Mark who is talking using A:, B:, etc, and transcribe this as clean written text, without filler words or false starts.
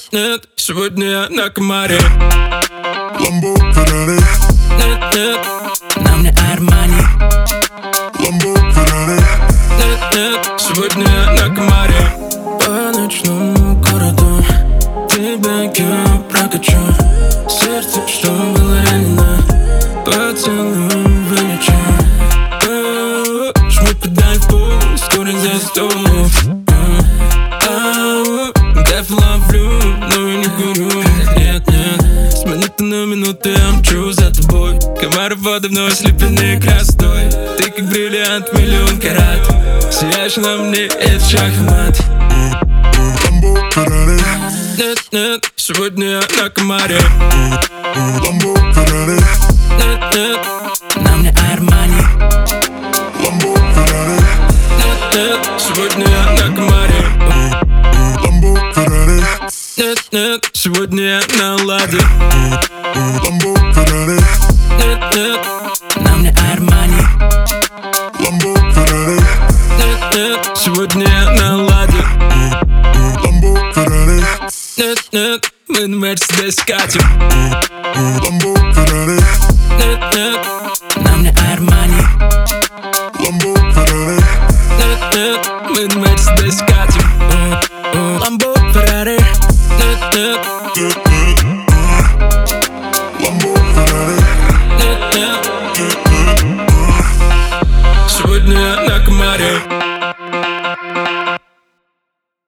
A: нет, сегодня я на комаре.
B: Lambo, Ferrari.
A: Нет, нет, на мне Армани.
B: Lambo, Ferrari.
A: Нет, нет, сегодня я на комаре. По ночному городу тебя я прокачу. Сердце, что было ранено, поцелуем вылечу. Жми педаль в пол, скорость за 100. Кайф ловлю, но я не курю. Нет, нет, с минуты на минуту я мчу за тобой. Комары воды вновь слеплены красотой. Ты как бриллиант, миллион карат. Сияешь на мне, это шах и мат.
B: Lambo, Ferrari.
A: Нет, нет, сегодня я на комаре.
B: Lambo, Ferrari.
A: Нет, нет, на мне Армани.
B: Lambo, Ferrari.
A: Нет, нет, сегодня я на комаре.
B: Lambo, Ferrari.
A: Нет, нет, сегодня я на ладе.
B: Lambo, Ferrari.
A: Нет, нет, на мне Армани.
B: Lambo, Ferrari.
A: Нет, нет, сегодня я на ладе.
B: Lambo, Ferrari.
A: Нет, нет, мы на Мерседесе катим.
B: Lambo, Ferrari.
A: Нет, нет, на мне Армани.